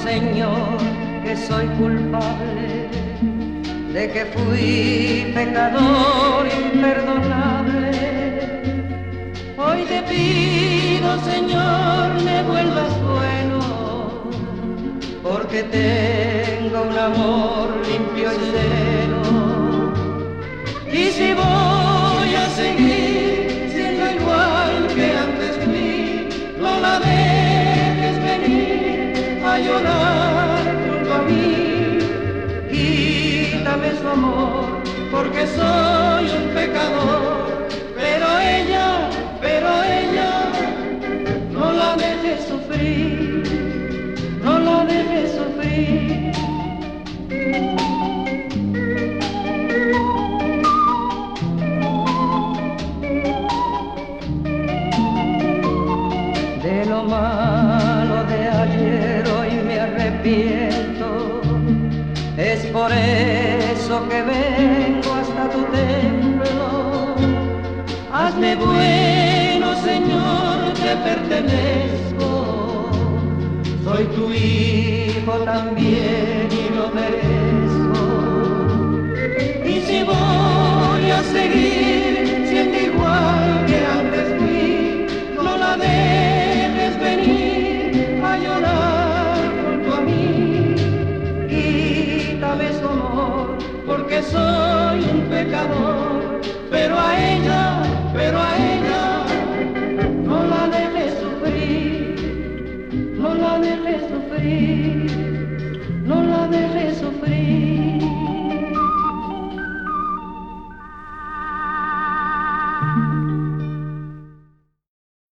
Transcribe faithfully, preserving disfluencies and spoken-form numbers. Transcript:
Señor, que soy culpable de que fui pecador imperdonable. Hoy te pido, Señor, me vuelvas bueno, porque tengo un amor limpio y sereno. Y si voy a seguir siendo igual que antes fui, no la dejes venir a llorar junto a mí. Quítame su amor, porque soy un pecador, pero ella, pero ella, no la dejes sufrir, no la dejes sufrir. De lo malo de ayer hoy me arrepiento, es por eso que vengo hasta tu templo. Hazme bueno, Señor, te pertenezco, soy tu hijo también y lo merezco. Y si voy a seguir siendo igual que antes fui, no la dejes venir a llorar junto a mí. Quítame su amor, porque soy un pecador.